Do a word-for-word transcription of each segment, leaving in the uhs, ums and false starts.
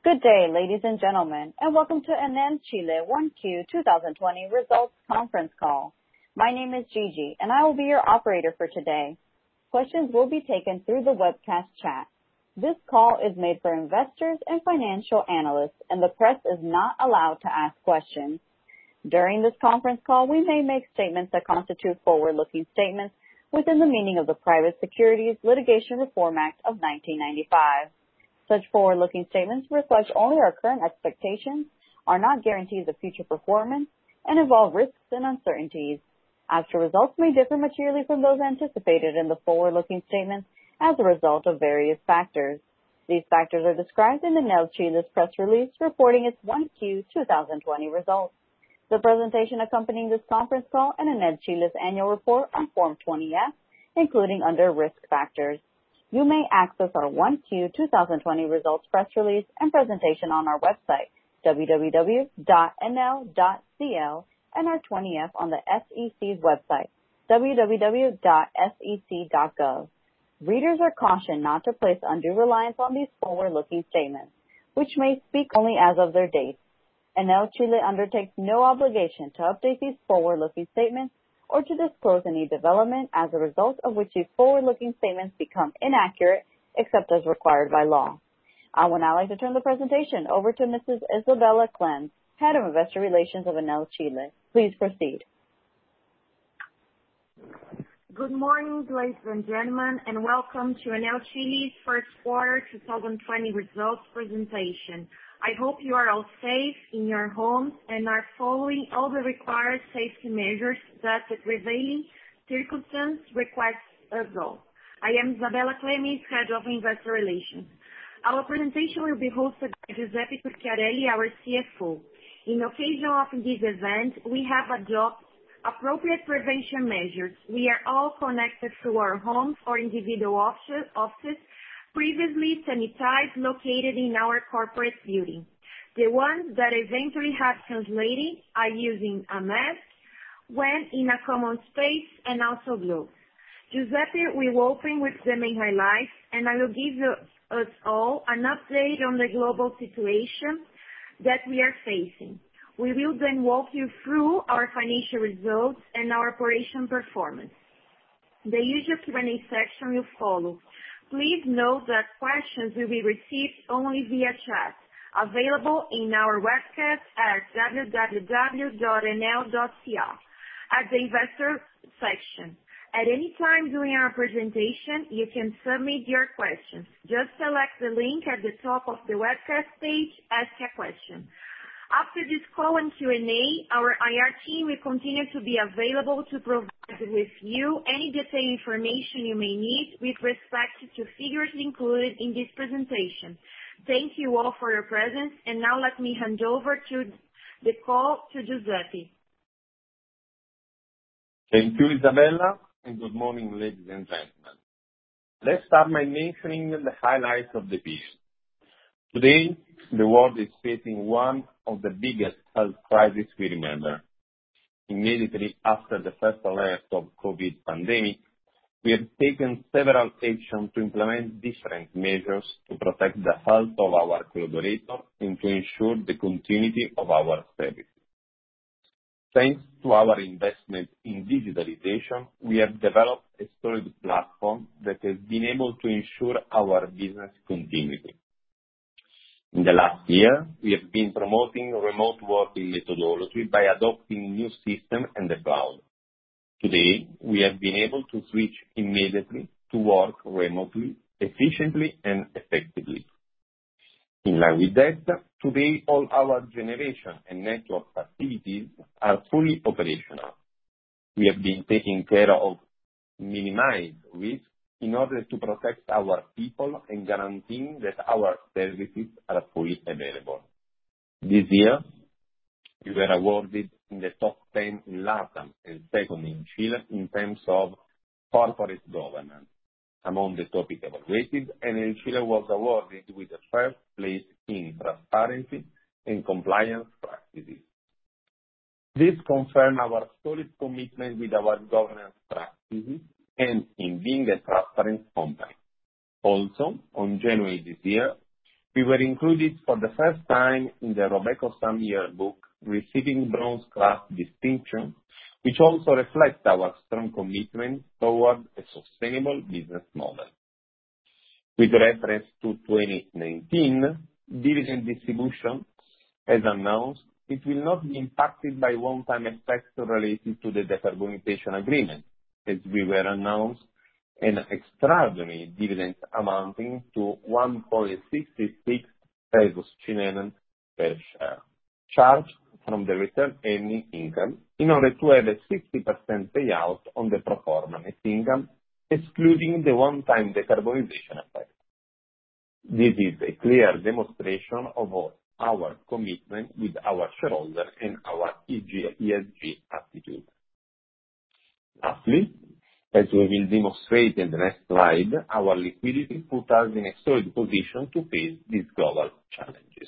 Good day, ladies and gentlemen, and welcome to Enel Chile one Q twenty twenty results conference call. My name is Gigi, and I will be your operator for today. Questions will be taken through the webcast chat. This call is made for investors and financial analysts, and the press is not allowed to ask questions. During this conference call, we may make statements that constitute forward-looking statements within the meaning of the Private Securities Litigation Reform Act of nineteen ninety-five. Such forward-looking statements reflect only our current expectations, are not guarantees of future performance, and involve risks and uncertainties. Actual results may differ materially from those anticipated in the forward-looking statements as a result of various factors. These factors are described in Enel Chile's press release reporting its one Q twenty twenty results. The presentation accompanying this conference call and Enel Chile's annual report on Form twenty F, including under risk factors. You may access our one Q twenty twenty results press release and presentation on our website, w w w dot enel dot c l, and our twenty F on the S E C's website, w w w dot s e c dot gov. Readers are cautioned not to place undue reliance on these forward-looking statements, which may speak only as of their date. Enel Chile undertakes no obligation to update these forward-looking statements or to disclose any development as a result of which these forward-looking statements become inaccurate, except as required by law. I would now like to turn the presentation over to Missus Isabela Clems, Head of Investor Relations of Enel Chile. Please proceed. Good morning, ladies and gentlemen, and welcome to Enel Chile's first quarter twenty twenty results presentation. I hope you are all safe in your homes and are following all the required safety measures that the prevailing circumstance requires us all. I am Isabela Clemes, Head of Investor Relations. Our presentation will be hosted by Giuseppe Turchiarelli, our C F O. In occasion of this event, we have adopted appropriate prevention measures. We are all connected through our homes or individual offices, previously sanitized, located in our corporate building. The ones that eventually have translated are using a mask when in a common space and also gloves. Giuseppe will open with the main highlights, and I will give you, us all an update on the global situation that we are facing. We will then walk you through our financial results and our operation performance. The usual Q and A section will follow. Please note that questions will be received only via chat, available in our webcast at w w w dot enel dot c l at the investor section. At any time during our presentation, you can submit your questions. Just select the link at the top of the webcast page, Ask a Question. After this call and Q and A, our I R team will continue to be available to provide with you any detailed information you may need with respect to figures included in this presentation. Thank you all for your presence, and now let me hand over to the call to Giuseppe. Thank you, Isabella, and good morning, ladies and gentlemen. Let's start by mentioning the highlights of the period. Today, the world is facing one of the biggest health crises we remember. Immediately after the first alert of COVID pandemic, we have taken several actions to implement different measures to protect the health of our collaborators and to ensure the continuity of our services. Thanks to our investment in digitalization, we have developed a solid platform that has been able to ensure our business continuity. In the last year, we have been promoting remote working methodology by adopting new systems and the cloud. Today, we have been able to switch immediately to work remotely, efficiently and effectively. In line with that, today all our generation and network activities are fully operational. We have been taking care of minimized risk in order to protect our people and guaranteeing that our services are fully available. This year, we were awarded in the top ten in LATAM and second in Chile in terms of corporate governance. Among the topics evaluated, Enel Chile was awarded with the first place in transparency and compliance practices. This confirms our solid commitment with our governance practices and in being a transparent company. Also, on January this year, We were included for the first time in the RobecoSAM yearbook, receiving bronze class distinction, which also reflects our strong commitment toward a sustainable business model. With reference to twenty nineteen dividend distribution, as announced, it will not be impacted by one-time effects related to the decarbonization agreement, as we were announced an extraordinary dividend amounting to one point six six pesos Chilean per share, charged from the retained earning income in order to have a sixty percent payout on the pro forma net income, excluding the one-time decarbonization effect. This is a clear demonstration of our commitment with our shareholders and our E S G attitude. Lastly, as we will demonstrate in the next slide, our liquidity put us in a solid position to face these global challenges.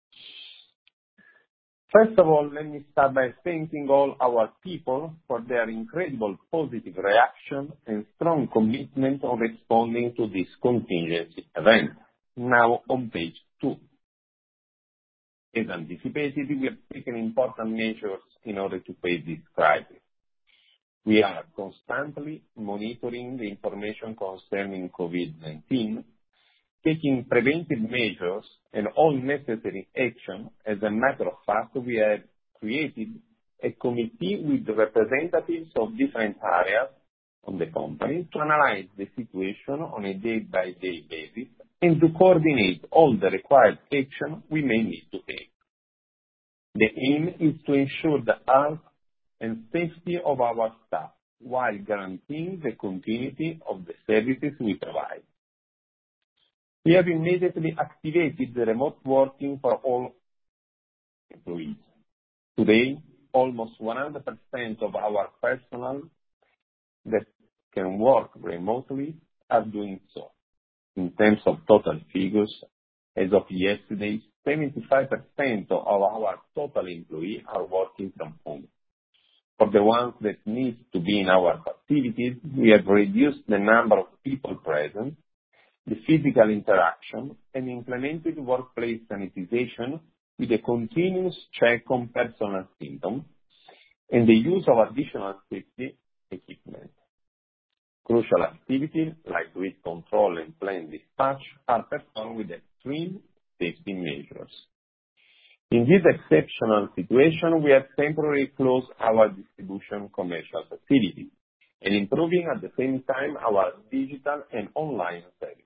First of all, let me start by thanking all our people for their incredible positive reaction and strong commitment on responding to this contingency event. Now on page two. As anticipated, we have taken important measures in order to face this crisis. We are constantly monitoring the information concerning COVID nineteen, taking preventive measures and all necessary action. As a matter of fact, we have created a committee with representatives of different areas of the company to analyze the situation on a day-by-day basis and to coordinate all the required action we may need to take. The aim is to ensure the health and safety of our staff while guaranteeing the continuity of the services we provide. We have immediately activated the remote working for all employees. Today, almost one hundred percent of our personnel that can work remotely are doing so. In terms of total figures, as of yesterday, seventy-five percent of our total employees are working from home. For the ones that need to be in our facilities, we have reduced the number of people present, the physical interaction, and implemented workplace sanitization with a continuous check on personal symptoms and the use of additional safety equipment. Crucial activities like grid control and plane dispatch are performed with extreme safety measures. In this exceptional situation, we have temporarily closed our distribution commercial facilities and improving at the same time our digital and online services.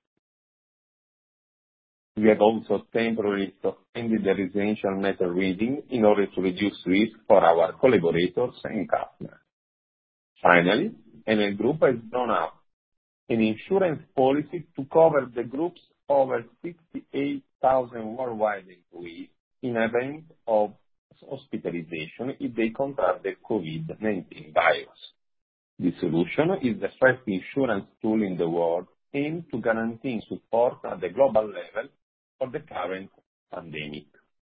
We have also temporarily suspended the residential meter reading in order to reduce risk for our collaborators and customers. Finally, Enel Group has drawn up an insurance policy to cover the group's over sixty-eight thousand worldwide employees in event of hospitalization if they contract the COVID nineteen virus. This solution is the first insurance tool in the world aimed to guarantee support at the global level for the current pandemic.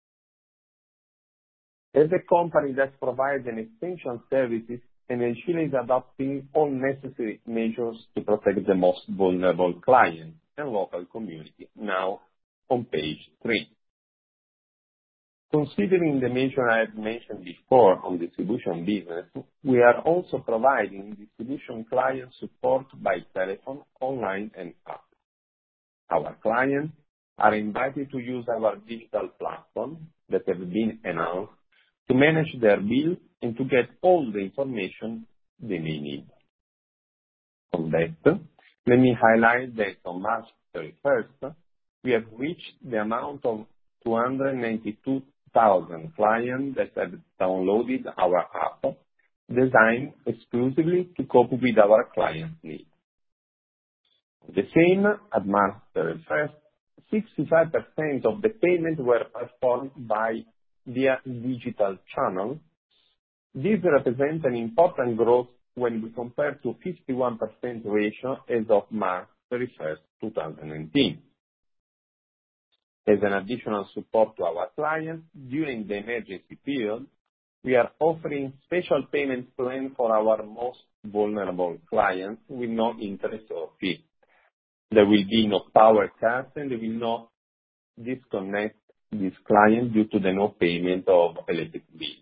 As a company that provides an essential services, Enel Chile is adopting all necessary measures to protect the most vulnerable clients and local community. Now on page three. Considering the measure I have mentioned before on distribution business, we are also providing distribution client support by telephone, online, and app. Our clients are invited to use our digital platform that have been announced to manage their bills and to get all the information they may need. On that, let me highlight that on March thirty-first, we have reached the amount of two hundred ninety-two thousand clients that have downloaded our app, designed exclusively to cope with our clients' needs. The same, at March thirty-first, sixty-five percent of the payments were performed by via digital channels. This represents an important growth when we compare to fifty-one percent ratio as of March thirty-first, twenty nineteen. As an additional support to our clients during the emergency period, we are offering special payment plan for our most vulnerable clients with no interest or fee. There will be no power cuts and there will not disconnect this client due to the no payment of electric bill.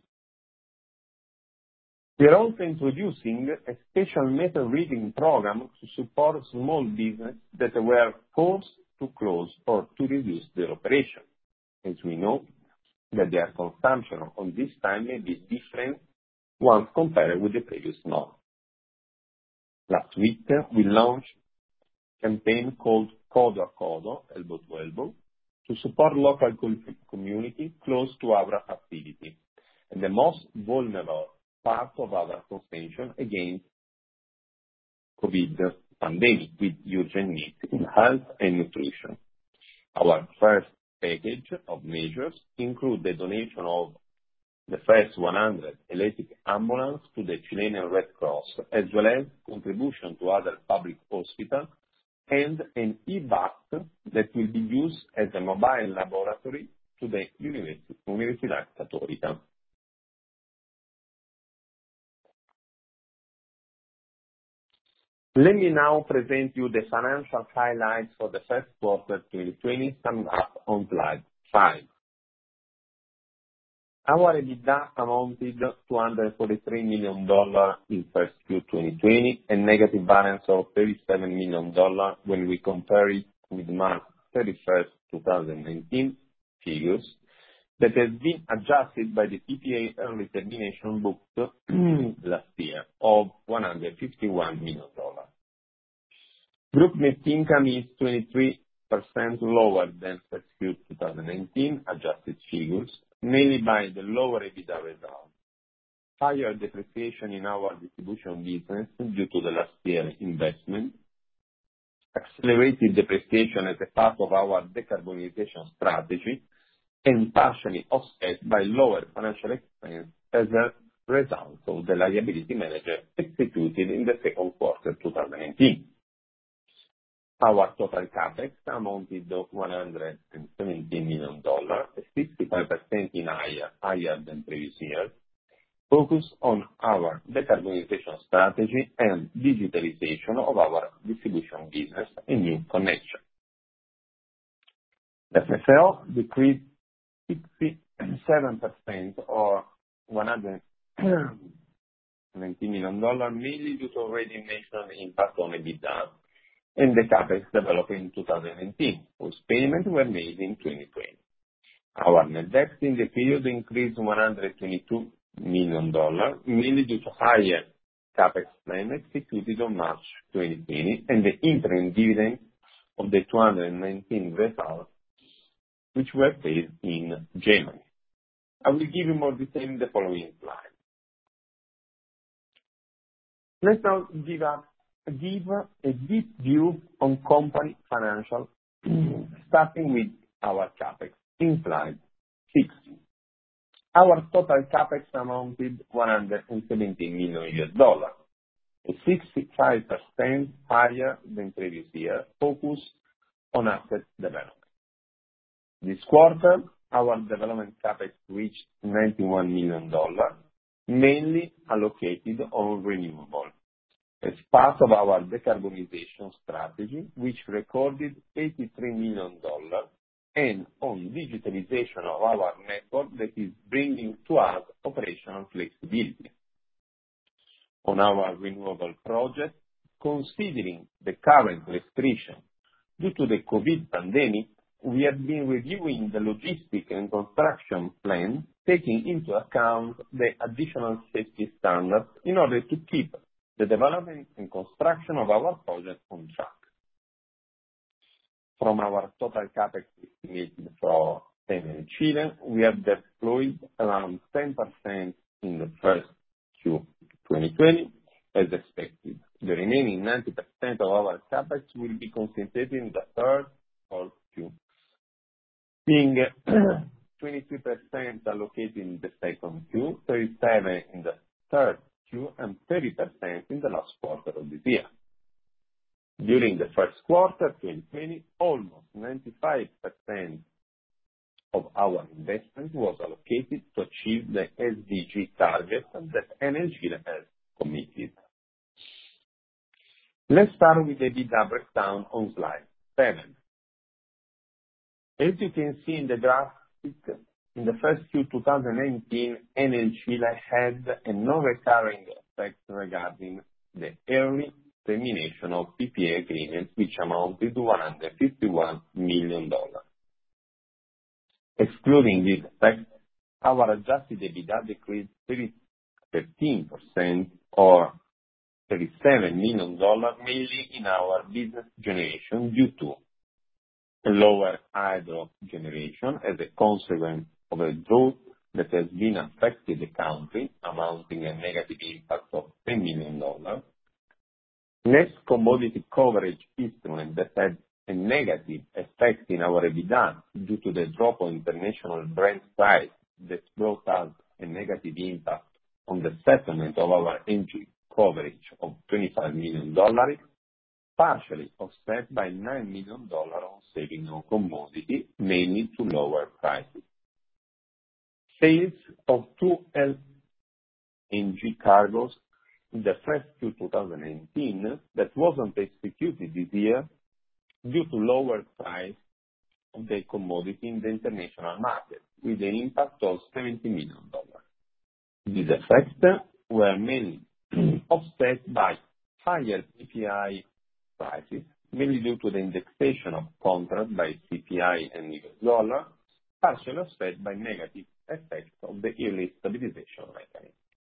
We are also introducing a special meter reading program to support small business that were forced to close or to reduce their operation, as we know that their consumption on this time may be different once compared with the previous month. Last week, we launched a campaign called Codo a Codo, elbow to elbow, to support local community close to our activity and the most vulnerable part of our contention against COVID pandemic with urgent needs in health and nutrition. Our first package of measures include the donation of the first one hundred electric ambulance to the Chilean Red Cross, as well as contribution to other public hospitals and an e-bus that will be used as a mobile laboratory to the Universidad Católica. Let me now present you the financial highlights for the first quarter twenty twenty, summed up on slide five. Our EBITDA amounted to two hundred forty-three million dollars in first Q twenty twenty, a negative balance of thirty-seven million dollars when we compare it with March thirty-first, twenty nineteen figures that has been adjusted by the P P A early termination booked last year of one hundred fifty-one million dollars. Group net income is twenty-three percent lower than first Q twenty nineteen adjusted figures, mainly by the lower EBITDA result, higher depreciation in our distribution business due to the last year investment, accelerated depreciation as a part of our decarbonization strategy, and partially offset by lower financial expense as a result of the liability management executed in the second quarter twenty nineteen. Our total CapEx amounted to one hundred seventeen million dollars, sixty-five percent higher, higher than previous year, focused on our decarbonization strategy and digitalization of our distribution business and new connection. F F O decreased sixty-seven percent or one hundred nineteen million dollars, mainly due to already mentioned impact on EBITDA and the CapEx developed in twenty nineteen, whose payments were made in twenty twenty. Our net debt in the period increased one hundred twenty-two million dollars, mainly due to higher CapEx plan executed on March twenty twenty and the interim dividend of the twenty nineteen results, which were paid in January. I will give you more detail in the following slide. Let's now give a give a deep view on company financial, starting with our CapEx in slide six. Our total CapEx amounted one hundred seventeen million U S dollars, a sixty-five percent higher than previous year, focused on asset development. This quarter, our development CapEx reached ninety-one million dollars, mainly allocated on renewable, as part of our decarbonization strategy, which recorded eighty-three million dollars, and on digitalization of our network that is bringing to us operational flexibility. On our renewable project, considering the current restriction due to the COVID pandemic, we have been reviewing the logistic and construction plan, taking into account the additional safety standards in order to keep the development and construction of our project on track. From our total CapEx estimated for Enel Chile, we have deployed around ten percent in the first Q twenty twenty, as expected. The remaining ninety percent of our CapEx will be concentrated in the third or Q, being twenty-three percent allocated in the second Q, thirty-seven percent in the third Q, and thirty percent in the last quarter of this year. During the first quarter twenty twenty, almost ninety-five percent of our investment was allocated to achieve the S D G target that Enel Chile has committed. Let's start with the EBITDA breakdown on slide seven. As you can see in the graphic, in the first Q twenty nineteen, Enel Chile had a non-recurring effect regarding the early termination of P P A agreements, which amounted to one hundred fifty-one million dollars. Excluding this effect, our adjusted EBITDA decreased thirteen percent or thirty-seven million dollars, mainly in our business generation due to a lower hydro generation as a consequence of a drought that has been affected the country, amounting a negative impact of ten million dollars. Less commodity coverage instrument that had a negative effect in our EBITDA due to the drop of international Brent price that brought us a negative impact on the settlement of our energy coverage of twenty-five million dollars, partially offset by nine million dollars on saving on commodity, mainly to lower prices. Sales of two L N G cargos in the first Q twenty nineteen that wasn't executed this year due to lower price of the commodity in the international market, with an impact of seventy million dollars. These effects were mainly offset by higher C P I prices, mainly due to the indexation of contracts by C P I and U S dollar, partially offset by negative effects of the yearly stabilization mechanism.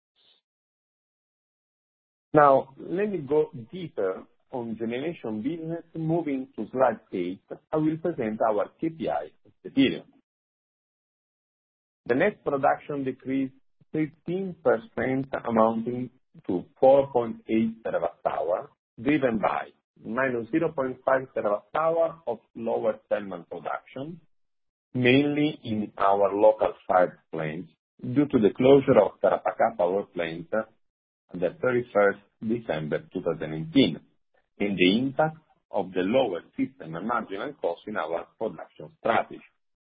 Now, let me go deeper on generation business. Moving to slide eight, I will present our K P I of the period. The net production decreased thirteen percent, amounting to four point eight terawatt hours, driven by minus zero point five terawatt hours of lower thermal production, mainly in our local fired plants, due to the closure of Tarapacá power plant on the thirty-first of December twenty nineteen, and the impact of the lower system and marginal cost in our production strategy.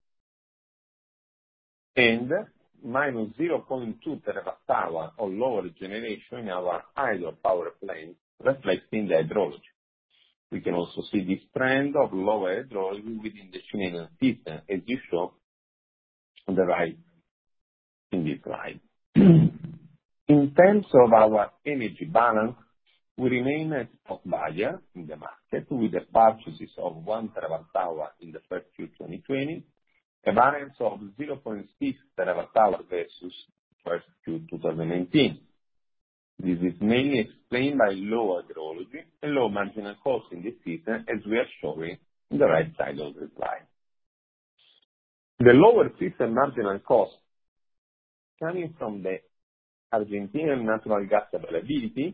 And minus zero point two terawatt hours of lower generation in our hydro power plant, reflecting the hydrology. We can also see this trend of lower hydrology within the Chilean system, as you saw on the right in this slide. In terms of our energy balance, we remain a spot buyer in the market with the purchases of one terawatt hour in the first Q twenty twenty, a balance of zero point six terawatt hour versus first Q twenty nineteen. This is mainly explained by low hydrology and low marginal cost in the system, as we are showing on the right side of the slide. The lower system marginal cost coming from the Argentinian natural gas availability,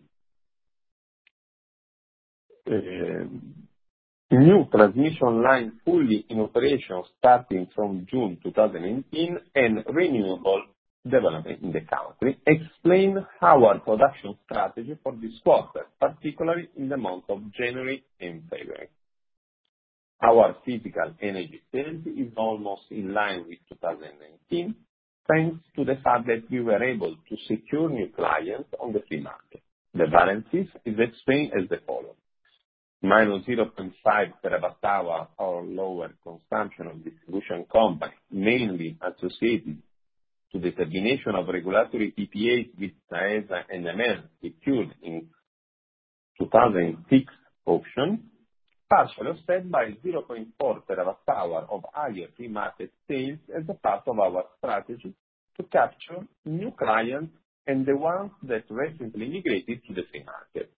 uh, new transmission line fully in operation starting from June twenty nineteen, and renewable development in the country, explain our production strategy for this quarter, particularly in the month of January and February. Our physical energy sales is almost in line with twenty nineteen, thanks to the fact that we were able to secure new clients on the free market. The balances is explained as the following: minus zero point five terawatt hour or lower consumption of distribution company, mainly associated to the termination of regulatory P P As with SAESA and M L secured in two thousand six auction, partially offset by zero point four terawatt hour of higher free market sales as a part of our strategy to capture new clients and the ones that recently migrated to the free market.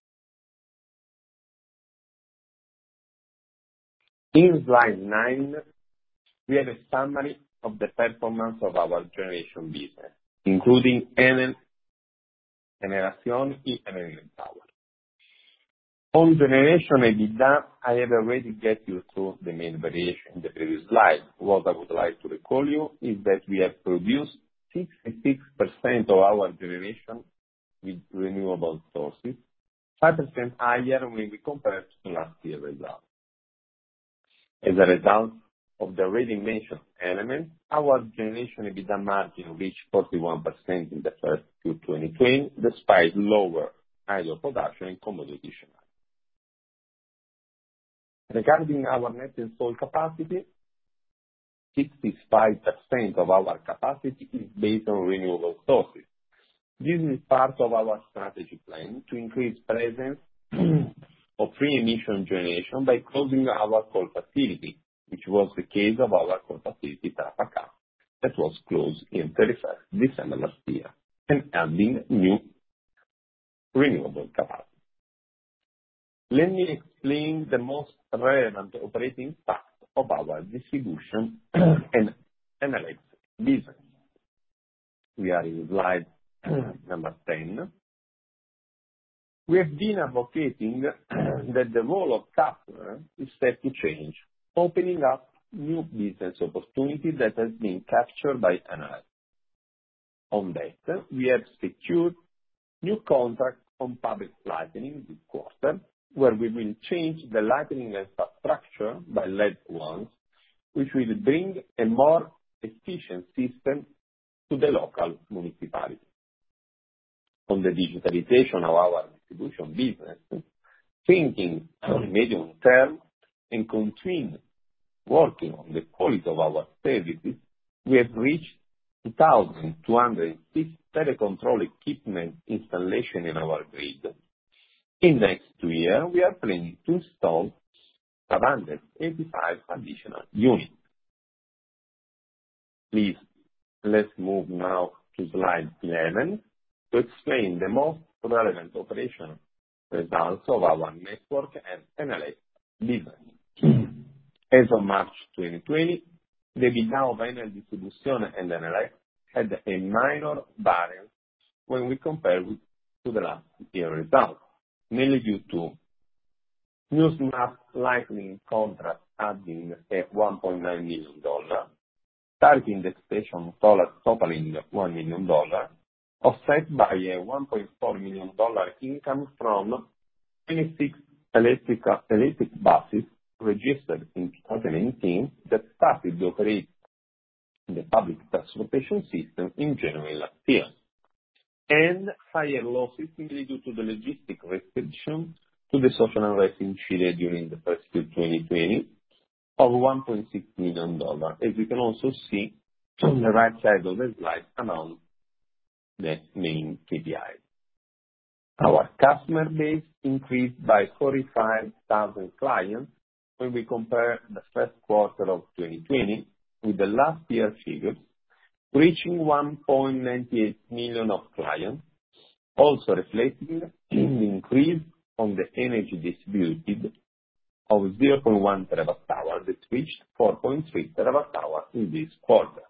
In slide nine, we have a summary of the performance of our generation business, including Enel Generación y Enel Green Power. On generation EBITDA, I have already get you through the main variation in the previous slide. What I would like to recall you is that we have produced sixty-six percent of our generation with renewable sources, five percent higher when we compare to last year's result. As a result of the already mentioned elements, our generation EBITDA margin reached forty-one percent in the first Q twenty twenty, despite lower hydro production and commodity share. Regarding our net installed capacity, sixty-five percent of our capacity is based on renewable sources. This is part of our strategy plan to increase presence of free emission generation by closing our coal facility, which was the case of our coal facility Tarapacá, that was closed in thirty-first December last year, and adding new renewable capacity. Let me explain the most relevant operating facts of our distribution and Enel X business. We are in slide number ten. We have been advocating that the role of customer is set to change, opening up new business opportunities that has been captured by Enel. On that, we have secured new contracts on public lighting this quarter, where we will change the lighting infrastructure by L E D ones, which will bring a more efficient system to the local municipality. On the digitalization of our distribution business, thinking medium term and continue working on the quality of our services, we have reached two thousand two hundred six telecontrol equipment installation in our grid. In the next two years, we are planning to install five hundred eighty-five additional units. Please, let's move now to slide eleven to explain the most relevant operational results of our network and Enel X business. As of March twenty twenty, the EBITDA of Enel Distribuzione and Enel X had a minor variance when we compare with to the last year results, mainly due to new smart lighting contract adding a one point nine million dollars, tariff indexation totaling one million dollars, offset by a one point four million dollars income from twenty-six electric, electric buses registered in two thousand eighteen that started to operate in the public transportation system in January last year, and higher losses mainly due to the logistic restriction to the social unrest in Chile during the first Q twenty twenty of one point six million dollars, as you can also see on the right side of the slide among the main K P Is. Our customer base increased by forty-five thousand clients when we compare the first quarter of twenty twenty with the last year figures, reaching one point nine eight million of clients, also reflecting the increase on the energy distributed of zero point one terawatt hour that reached four point three terawatt hour in this quarter.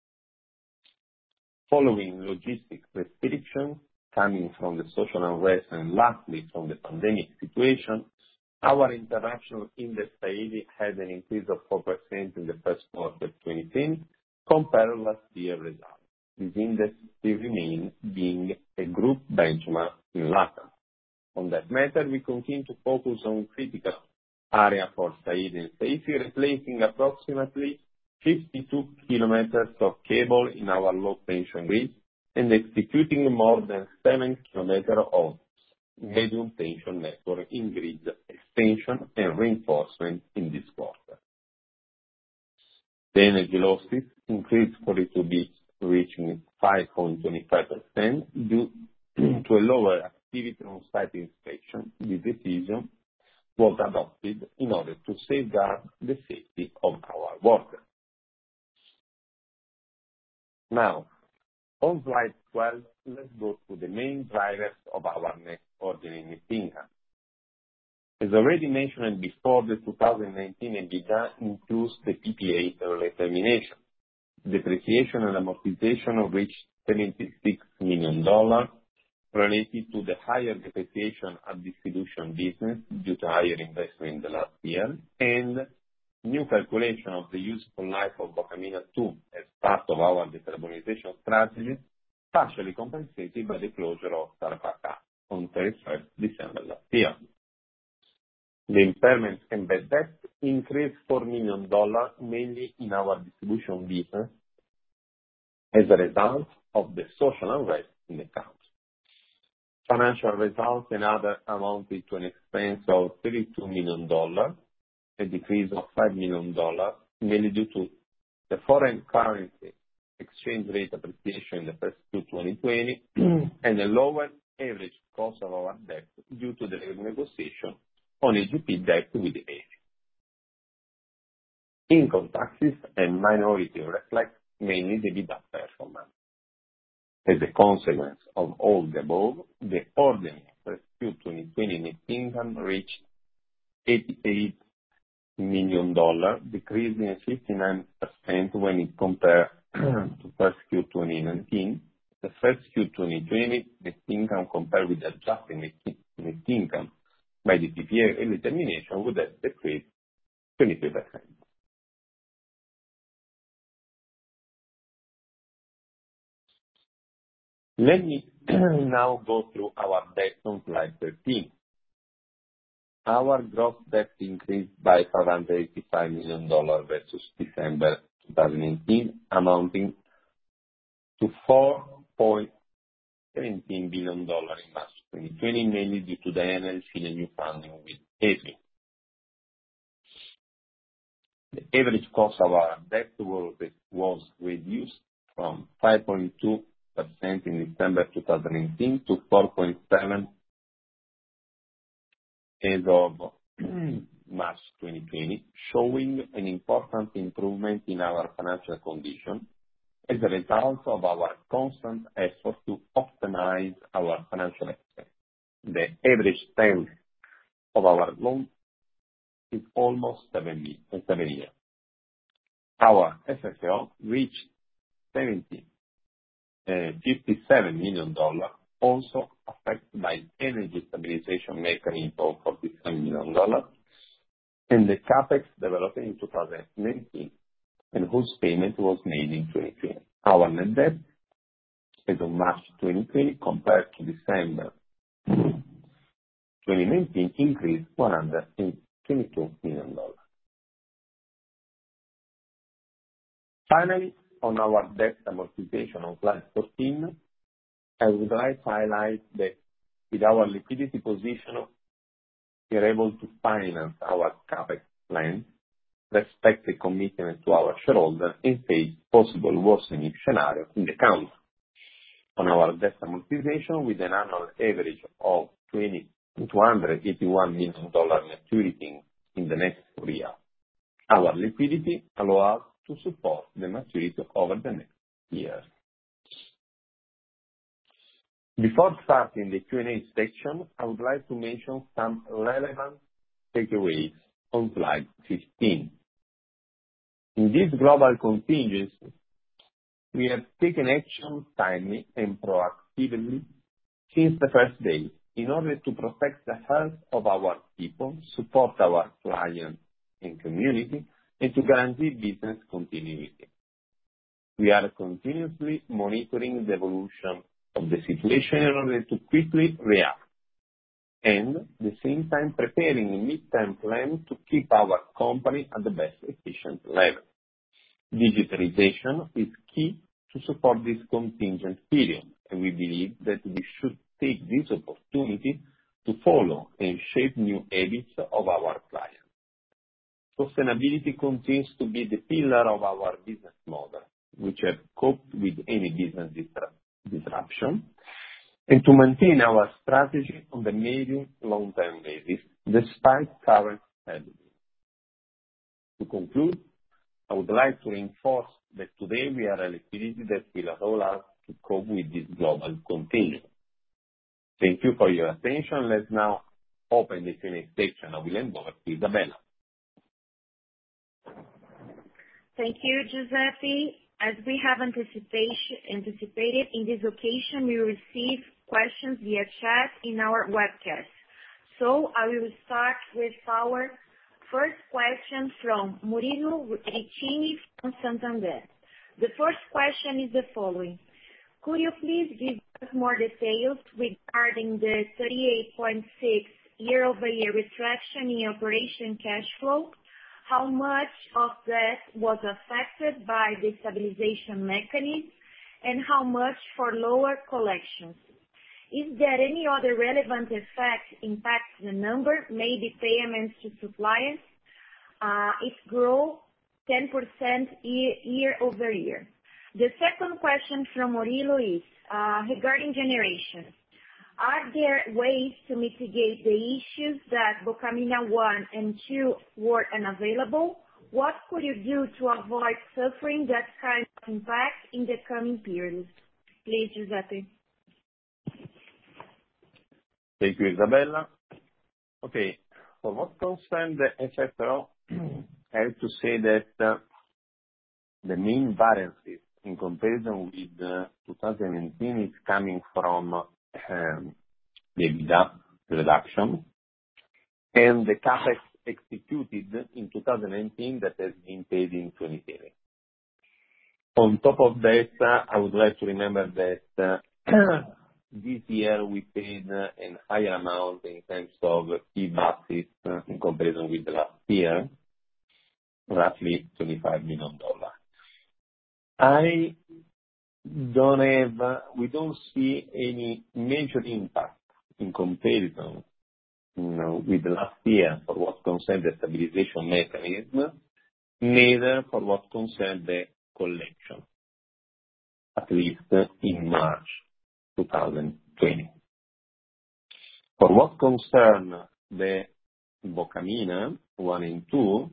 Following logistic restrictions coming from the social unrest and lastly from the pandemic situation, our international index had an increase of four percent in the first quarter of twenty ten compared to last year's results. This index still remains being a group benchmark in Latin. On that matter, we continue to focus on critical area for SAIDI and SAIFI, replacing approximately fifty-two kilometers of cable in our low tension grid and executing more than seven kilometers of medium tension network in grid extension and reinforcement in this quarter. The energy losses increased forty-two basis points, reaching five point two five percent due to a lower activity on site inspection. This decision was adopted in order to safeguard the safety of our workers. Now, on slide twelve, let's go to the main drivers of our net ordinary net income. As already mentioned before, the two thousand nineteen EBITDA includes the P P A early termination. Depreciation and amortization reached seventy-six million dollars related to the higher depreciation of distribution business due to higher investment in the last year, and new calculation of the useful life of Bocamina two as part of our decarbonization strategy, partially compensated by the closure of Tarapacá on thirty-first December last year. The impairment and bad debt increased four million dollars, mainly in our distribution business, as a result of the social unrest in the country. Financial results and other amounted to an expense of thirty-two million dollars, a decrease of five million dollars, mainly due to the foreign currency exchange rate appreciation in the first Q twenty twenty, and a lower average cost of our debt due to the renegotiation on A G P debt with A F I. Income taxes and minority reflect mainly the EBITDA performance. As a consequence of all the above, the ordinary first Q twenty twenty net income reached eighty-eight million dollars, decreasing fifty-nine percent when it compared to first Q twenty nineteen. The first Q twenty twenty net income compared with adjusted net, net income by the P P A early termination would have decreased twenty-three percent. Let me now go through our debt on slide thirteen. Our gross debt increased by five hundred eighty-five million dollars versus December twenty eighteen, amounting to four point one seven billion dollars in March twenty twenty, mainly due to the Enel Chile new funding with A F I. The average cost of our debt was, was reduced from five point two percent in December twenty eighteen to four point seven as of March twenty twenty, showing an important improvement in our financial condition as a result of our constant effort to optimize our financial assets. The average term of our loan is almost seven years. Our F F O reached fifty-seven million dollars, also affected by energy stabilization mechanism of forty-seven million dollars, and the CapEx developed in two thousand nineteen, and whose payment was made in twenty twenty. Our net debt as of March twenty twenty compared to December twenty nineteen increased one hundred twenty-two million dollars. Finally, on our debt amortization on slide fourteen, I would like to highlight that with our liquidity position, we are able to finance our CapEx plan, respect the commitment to our shareholders, and face possible worsening scenarios in the country. On our debt amortization, with an annual average of two hundred eighty-one million dollars maturity in the next four years, our liquidity allows us to support the maturity over the next years. Before starting the Q and A section, I would like to mention some relevant takeaways on slide fifteen. In this global contingency, we have taken action timely and proactively since the first day in order to protect the health of our people, support our clients and community, and to guarantee business continuity. We are continuously monitoring the evolution of the situation in order to quickly react, and at the same time preparing a mid-term plan to keep our company at the best efficient level. Digitalization is key to support this contingent period, and we believe that we should take this opportunity to follow and shape new habits of our clients. Sustainability continues to be the pillar of our business model, which have coped with any business disruption, and to maintain our strategy on the medium long-term basis, despite current headwinds. To conclude, I would like to reinforce that today we are a liquidity that will allow us to cope with this global contingent. Thank you for your attention. Let's now open the Q and A section. I will hand over to Isabella. Thank you, Giuseppe. As we have anticipated, in this occasion, we receive questions via chat in our webcast. So I will start with our first question from Murilo Riccini from Santander. The first question is the following: could you please give us more details regarding the thirty-eight point six year-over-year retraction in operation cash flow? How much of that was affected by the stabilization mechanism, and how much for lower collections? Is there any other relevant effect impacting the number, maybe payments to suppliers? Uh, it grew ten percent year-over-year. The second question from Murilo is regarding generation. Are there ways to mitigate the issues that Bocamina one and two were unavailable? What could you do to avoid suffering that kind of impact in the coming periods? Please, Giuseppe. Thank you, Isabella. Okay. For what concerns the F F O, I have to say that uh, the main variances in comparison with uh, two thousand eighteen is coming from um, the EBITDA reduction and the CapEx executed in two thousand nineteen that has been paid in twenty twenty. On top of that, uh, I would like to remember that uh, this year we paid uh, a higher amount in terms of e-buses uh, in comparison with the last year, roughly twenty-five million dollars. I don't have, uh, we don't see any major impact in comparison, you know, with the last year for what concerns the stabilization mechanism, neither for what concerns the collection, at least in March twenty twenty. For what concerns the Bocamina one and two,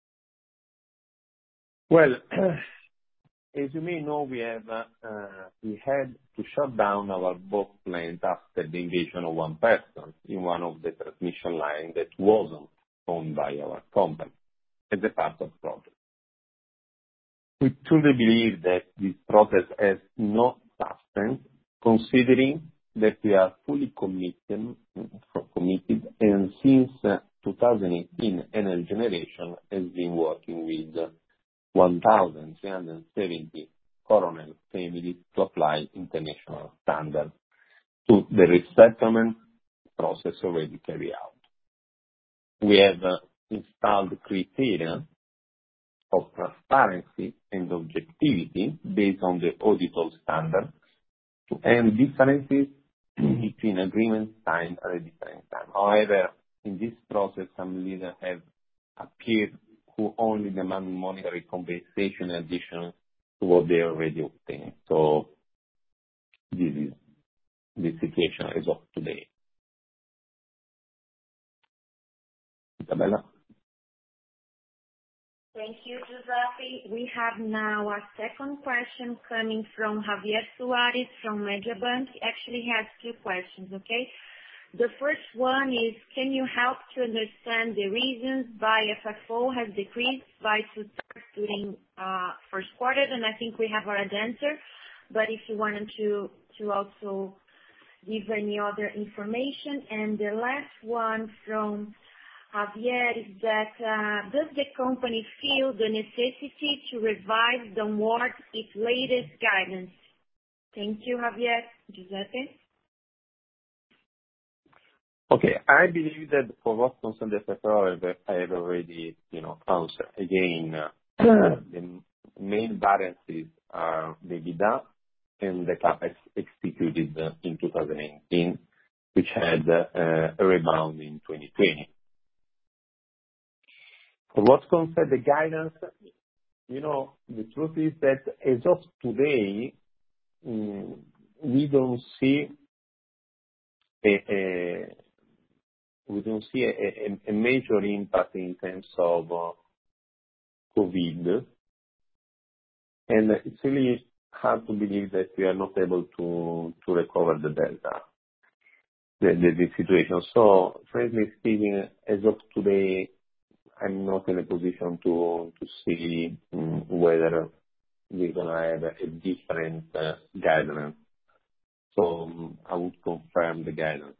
well, as you may know, we have uh, we had to shut down our both plant after the invasion of one person in one of the transmission lines that wasn't owned by our company as a part of the project. We truly believe that this process has no substance, considering that we are fully committed, committed and since uh, two thousand eighteen, Enel Generation has been working with one thousand three hundred seventy Coronel families to apply international standards to the resettlement process already carried out. We have uh, installed criteria of transparency and objectivity based on the auditor standard to end differences between agreements signed at a different time. However, in this process, some leaders have appeared who only demand monetary compensation in addition to what they already obtained. So this is the situation as of today. Isabella? Thank you, Giuseppe. We have now a second question coming from Javier Suarez from Mediabank. Actually, he has two questions, okay? The first one is, can you help to understand the reasons why F F O has decreased by two-thirds during uh, first quarter? And I think we have our answer, but if you wanted to, to also give any other information. And the last one from Javier is that, uh, does the company feel the necessity to revise downward its latest guidance? Thank you, Javier. Giuseppe? Okay, I believe that for what concerns the F F O, I have already, you know, answered. Again, uh, the main variances are the EBITDA and the CapEx executed uh, in two thousand eighteen, which had uh, a rebound in twenty twenty. For what concerns the guidance, you know, the truth is that as of today, um, we don't see a, a we don't see a, a, a major impact in terms of uh, COVID, and it's really hard to believe that we are not able to to recover the delta, the, the, the situation. So, frankly speaking, as of today, I'm not in a position to to see um, whether we're gonna have a different uh, guidance. So um, I would confirm the guidance.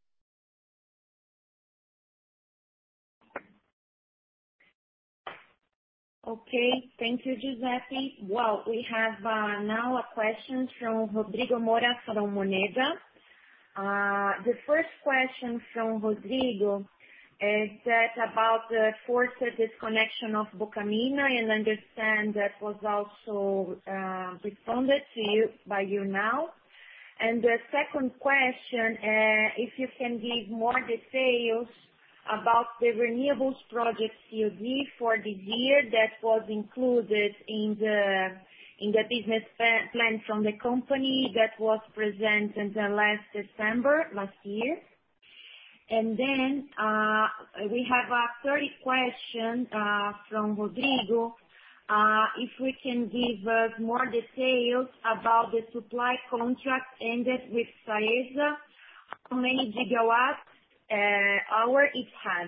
Okay. Thank you, Giuseppe. Well, we have uh, now a question from Rodrigo Mora from Moneda. Uh, the first question from Rodrigo is that about the forced disconnection of Bocamina, and understand that was also uh, responded to you by you now. And the second question, uh, if you can give more details about the renewables project C O D for this year that was included in the in the business plan from the company that was presented last December last year. And then uh, we have a third question uh, from Rodrigo. Uh, if we can give us more details about the supply contract ended with Saesa, how many gigawatts uh, hour it has.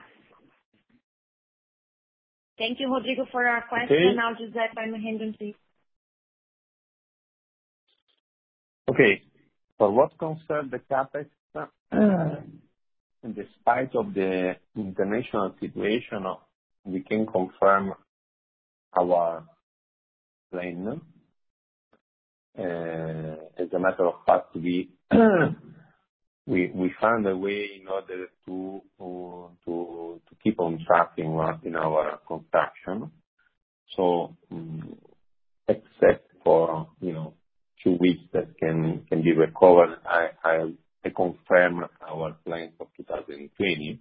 Thank you, Rodrigo, for our question. Okay. Now, Giuseppe, I'm handing to you. Okay. For what concerns the CapEx, in despite of the international situation, we can confirm our plan. Uh, as a matter of fact, we we we found a way in order to uh, to to keep on track in our, in our construction. So, um, except for you know two weeks that can can be recovered, I I, I confirm our plan for two thousand twenty.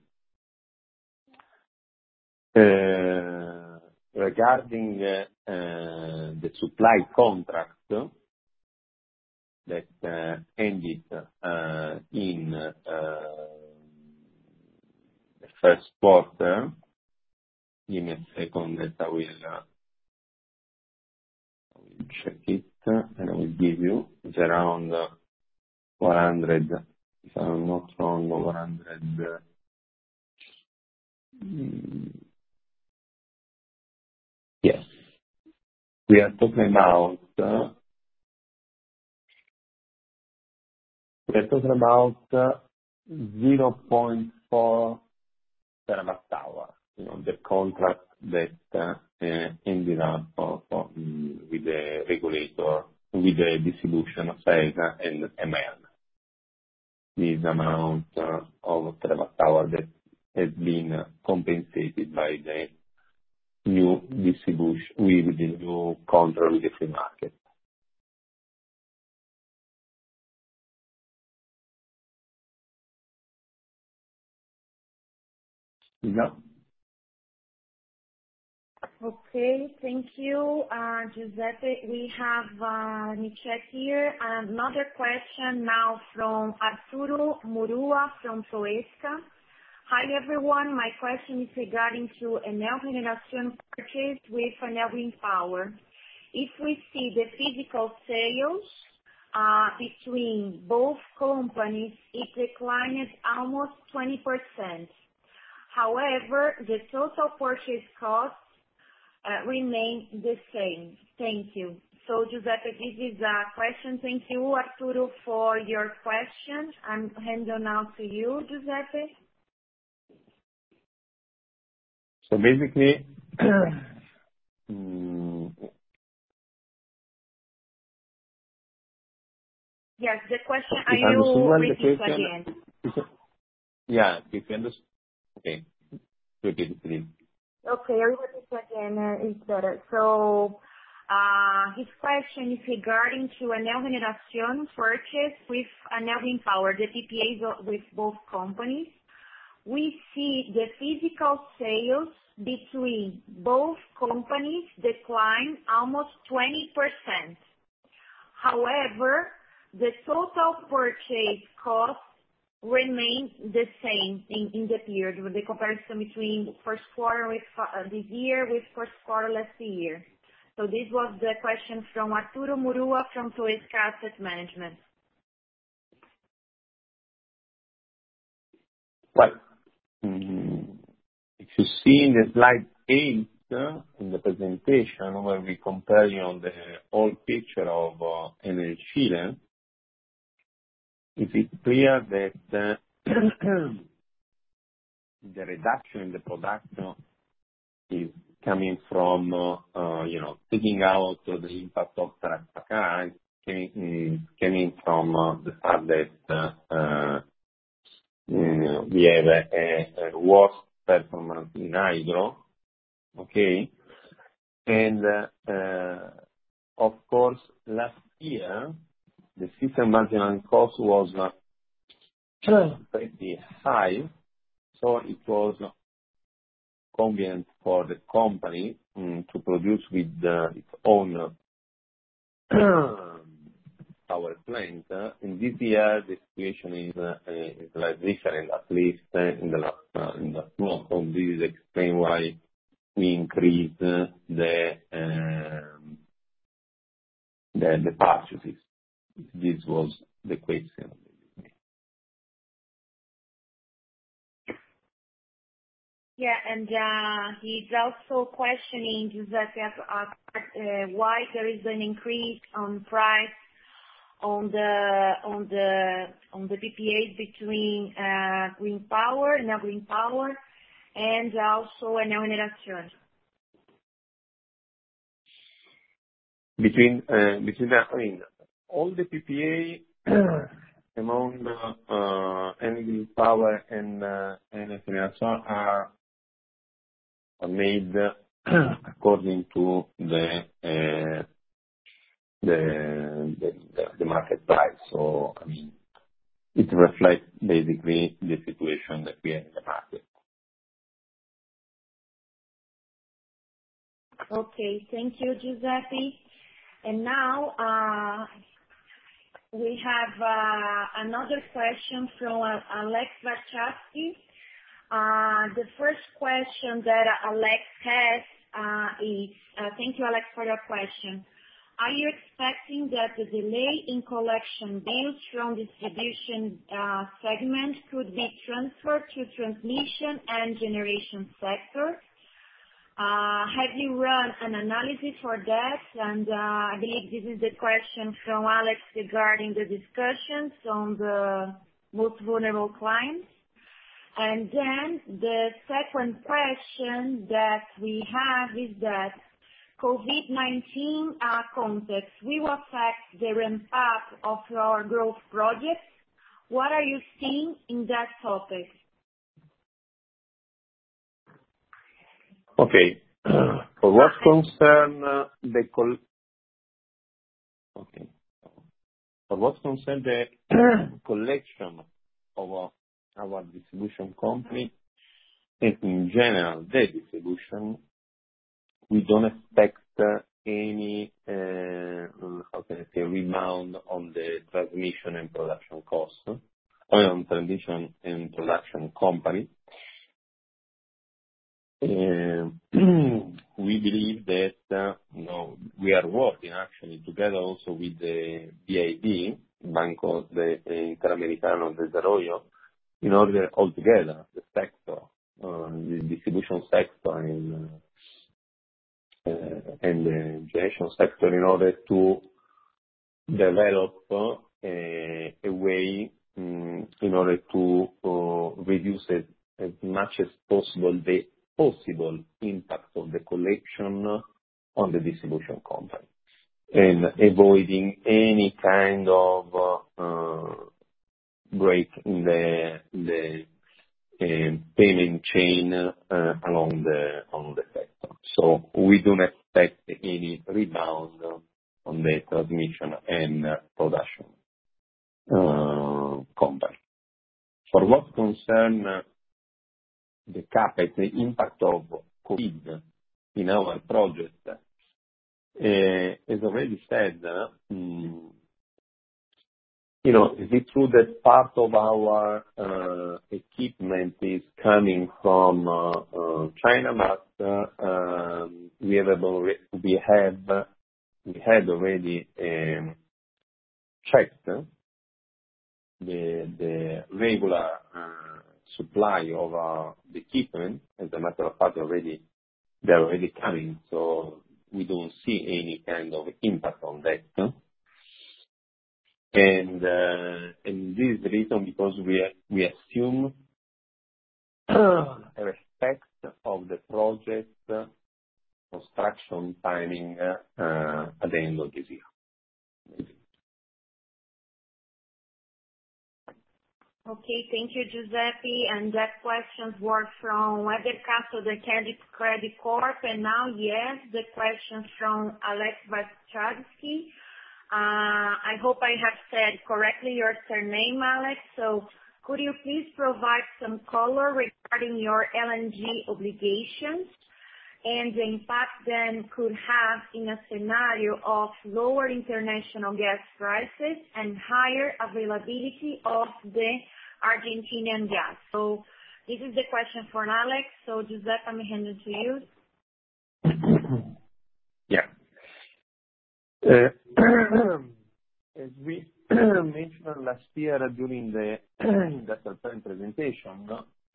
Uh, Regarding uh, uh, the supply contract that uh, ended uh, in uh, the first quarter, give me a second that I will, uh, I will check it and I will give you. It's around uh, one hundred, if I'm not wrong, one hundred. Uh, mm, yes. We are talking about uh, we are talking about uh, zero point four terawatt hour. You know, the contract that uh, uh, ended up uh, for, um, with the regulator, with the distribution of Saesa and M L. This amount uh, of terawatt hour that has been uh, compensated by the new distribution, with the new contract with the free market. Yeah. Okay, thank you, uh, Giuseppe. We have, uh, let me check here, another question now from Arturo Murua from Proesca. Hi, everyone. My question is regarding to Enel Generación purchase with Enel Green Power. If we see the physical sales uh, between both companies, it declined almost twenty percent. However, the total purchase cost uh, remain the same. Thank you. So, Giuseppe, this is a question. Thank you, Arturo, for your question. I'm handing now to you, Giuseppe. So basically, mm, Yes, the question, if I I understood will well, repeat the question, again. is- yeah, if you understand, okay, repeat it, please. Okay, I will repeat again. Uh, it's better. So, uh, his question is regarding to Enel Generación purchase with Enel Green Power, the P P As with both companies. We see the physical sales between both companies decline almost twenty percent. However, the total purchase cost remains the same in, in the period, with the comparison between first quarter with uh, this year with first quarter last year. So this was the question from Arturo Murua from Proesca Asset Management. Well, mm, if you see in the slide eight uh, in the presentation where we compare you know, the whole picture of uh, Enel Chile, it is clear that uh, the reduction in the production is coming from, uh, uh, you know, taking out the impact of Tarapacá, coming, coming from uh, the fact that uh, uh, Mm, we have a, a worse performance in hydro, okay? And, uh, uh, of course, last year, the system marginal cost was uh, pretty high, so it was convenient for the company um, to produce with uh, its own power plant. Uh, in this year, the situation is, uh, is less different, at least uh, in the last uh, in the last month. So this explains why we increased uh, the, um, the the purchases. This was the question. Yeah, and uh, he's also questioning Giuseppe uh, uh, why there is an increase on price on the on the on the P P As between uh, Green Power, Enel Green Power, and also Enel Generación. Between uh, between the, I mean, all the P P A among uh, uh, Enel Green Power and uh, Enel Generación are are made according to the uh, the, the the market price. So I mean, it reflects basically the situation that we have in the market. Okay, thank you, Giuseppe. And now uh, we have uh, another question from uh, Alex Varchowski. Uh, the first question that Alex has uh, is, uh, thank you, Alex, for your question. Are you expecting that the delay in collection bills from distribution uh, segment could be transferred to transmission and generation sector? Uh, have you run an analysis for that? And uh, I believe this is the question from Alex regarding the discussions on the most vulnerable clients. And then the second question that we have is that COVID nineteen uh, context will affect the ramp-up of our growth projects. What are you seeing in that topic? Okay. For what concern uh, the col- okay. For what concern the collection of our, our distribution company, and in general the distribution, we don't expect uh, any uh, how can I say rebound on the transmission and production costs, or on transmission and production company. Uh, we believe that uh, you know, we are working actually together also with the B I D, Banco de Interamericano de Desarrollo, in order altogether the sector, uh, the distribution sector and uh, and the generation sector, in order to develop uh, a, a way um, in order to uh, reduce it as much as possible the possible impact of the collection on the distribution company, and avoiding any kind of uh, uh, break in the the uh, payment chain uh, along the on the sector. So we don't expect any rebound on the transmission and uh, production uh, company. For what concern uh, the CapEx, the impact of COVID in our project, uh, as already said, uh, um, you know, is it true that part of our uh, equipment is coming from uh, uh, China, but uh, um, we have already, we have we had already um, checked uh, the the regular uh, supply of uh, the equipment. As a matter of fact, already they're already coming, so we don't see any kind of impact on that. Huh? And uh, and this is the reason because we we assume a respect of the project uh, construction timing uh, uh, at the end of this year. Okay, thank you, Giuseppe. And that questions were from Weber Castro, the Credit Credit Corp. And now, yes, the questions from Alex Varchowski. Uh, I hope I have said correctly your surname, Alex. So Could you please provide some color regarding your L N G obligations and the impact then could have in a scenario of lower international gas prices and higher availability of the Argentinian gas? So this is the question for Alex. So Giuseppe, I'm handing to you. Yeah. Uh, as we mentioned last year during the industrial plan presentation,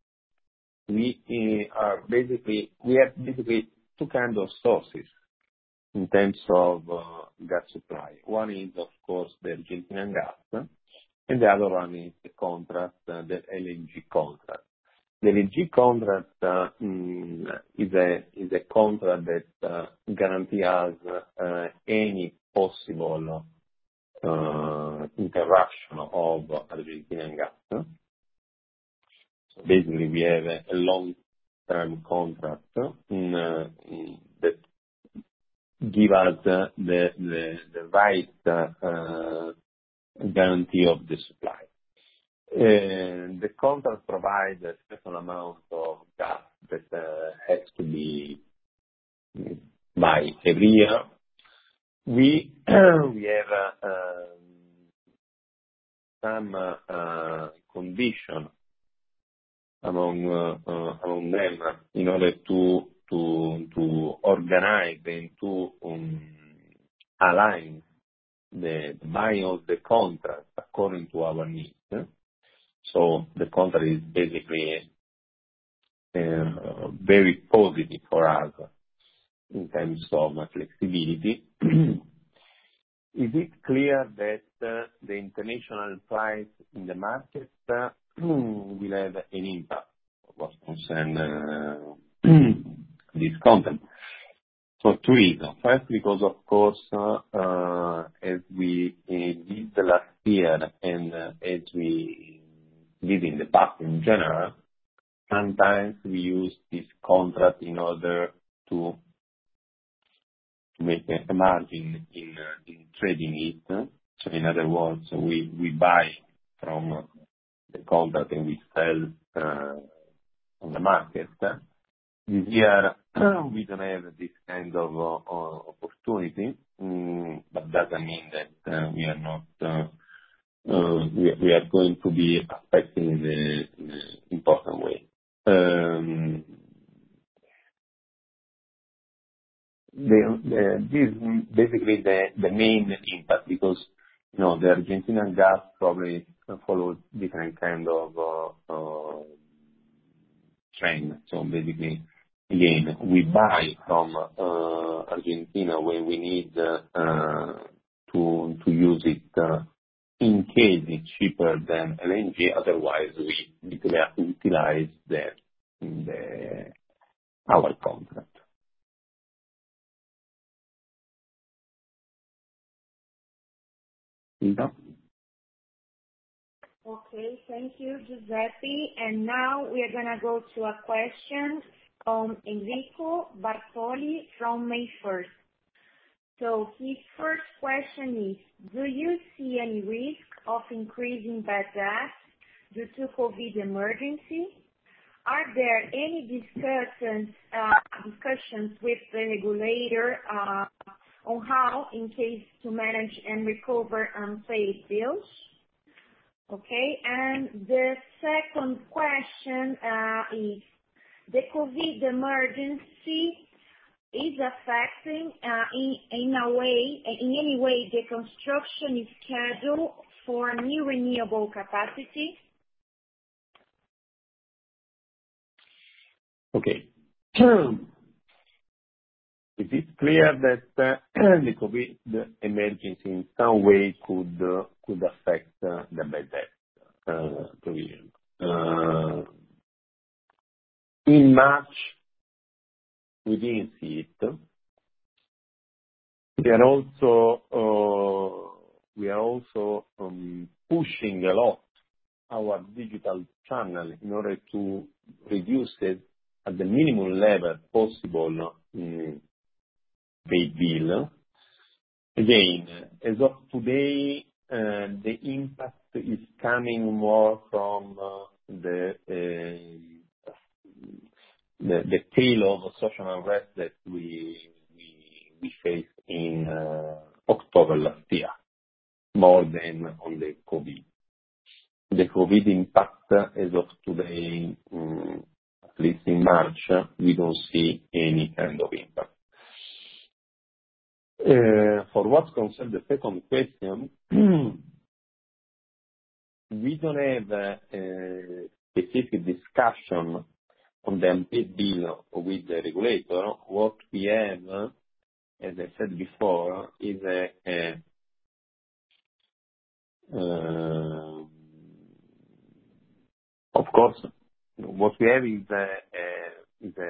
we are basically we have basically two kinds of sources in terms of uh, gas supply. One is, of course, the Argentinian gas, and the other one is the contract, uh, the L N G contract. The L N G contract uh, mm, is a is a contract that uh, guarantees us uh, any possible uh, interruption of Argentinian gas. So basically, we have a, a long-term contract in, uh, in that give us uh, the, the the right uh, guarantee of the supply. And the contract provides a certain amount of gas that uh, has to be buy every year. We we have uh, um, some uh, uh, condition among uh, uh, among them in order to to to organize and to um, align the buying of the contract according to our needs. So the contract is basically uh, very positive for us in terms of flexibility. Is it clear that uh, the international price in the market uh, will have an impact what concerns uh, this content? For two reasons. First, because of course, uh, uh, as we uh, did last year and uh, as we did in the past in general, sometimes we use this contract in order to make a margin in uh, in trading it. So in other words, we we buy from uh, the contract and we sell uh, on the market. This year we don't have this kind of uh, opportunity, um, but doesn't mean that uh, we are not uh, uh, we, we are going to be affected in an important way. Um, The, the, this is basically the, the main impact because, you know, the Argentinian gas probably follows different kind of uh, uh, trend. So basically, again, we buy from uh, Argentina when we need uh, to to use it uh, in case it's cheaper than L N G. Otherwise, we utilize the, the our contract. No. Okay, thank you, Giuseppe. And now we are gonna go to a question from Enrico Bartoli from MainFirst. So his first question is, do you see any risk of increasing bad debt due to COVID emergency? Are there any discussions uh, discussions with the regulator uh, on how, in case, to manage and recover unpaid bills? Okay, and the second question uh, is, the COVID emergency is affecting uh, in, in a way, in any way, the construction schedule for new renewable capacity? Okay. It is clear that uh, the COVID emergency in some way could uh, could affect uh, the bad debt uh, provision. Uh, in March, we didn't see it. We are also uh, we are also um, pushing a lot our digital channel in order to reduce it at the minimum level possible. Um, paid bill. Again, as of today, uh, the impact is coming more from uh, the, uh, the the tail of social unrest that we we, we faced in uh, October last year, more than on the COVID. The COVID impact as of today, um, at least in March, we don't see any kind of impact. Uh, for what concerns the second question, we don't have a, a specific discussion on the unpaid bill with the regulator. What we have, as I said before, is a, a uh, of course, what we have is a, a, is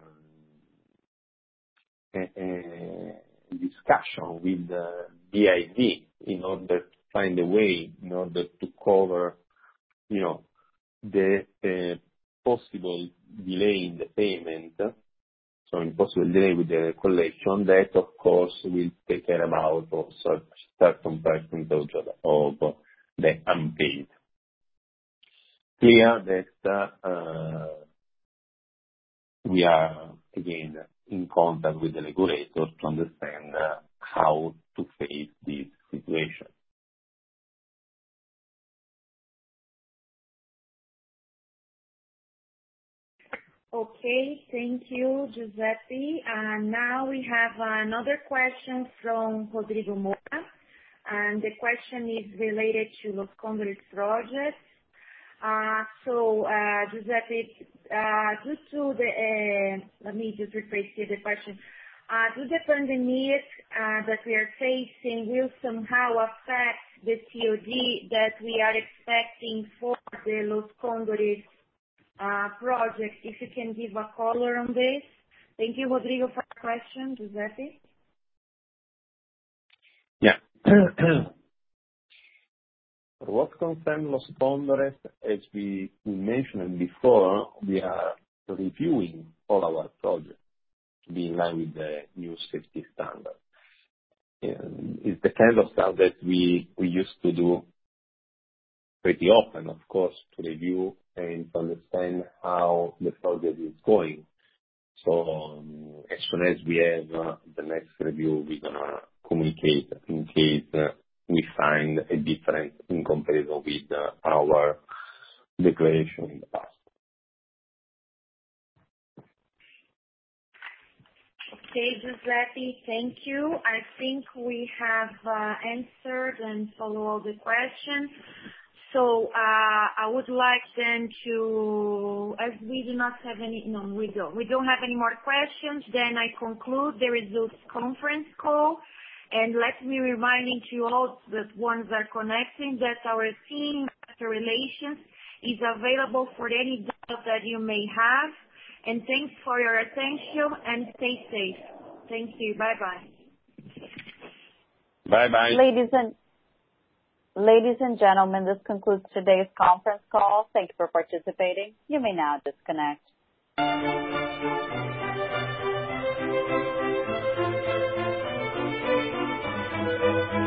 a, a, a discussion with the B I D in order to find a way in order to cover, you know, the uh, possible delay in the payment, so impossible delay with the collection. That, of course, will take care about also certain percentage of the unpaid. Clear that uh, we are again in contact with the regulator to understand uh, how to face this situation. Okay, thank you, Giuseppe. And now we have another question from Rodrigo Mora, and the question is related to Los Condores project. Uh, so, uh, Giuseppe, uh, due to the, uh, let me just rephrase here the question. Uh, do the pandemic uh, that we are facing will somehow affect the T O D that we are expecting for the Los Condores uh, project? If you can give a color on this. Thank you, Rodrigo, for the question. Giuseppe? Yeah. For what concerns Los Condores, as we mentioned before, we are reviewing all our projects to be in line with the new safety standard. And it's the kind of stuff that we, we used to do pretty often, of course, to review and to understand how the project is going. So um, as soon as we have uh, the next review, we're going to communicate in case uh, we find a difference in comparison with uh, our declaration in the past. Okay, Giuseppe, thank you. I think we have uh, answered and followed all the questions. So uh, I would like then to, as we do not have any, no, we don't. We don't have any more questions. Then I conclude the results conference call. And let me reminding to you all that ones are connecting that our team, Investor Relations, is available for any doubt that you may have. And thanks for your attention and stay safe. Thank you. Bye-bye. Bye-bye. Ladies and Ladies and gentlemen, this concludes today's conference call. Thank you for participating. You may now disconnect. Thank you.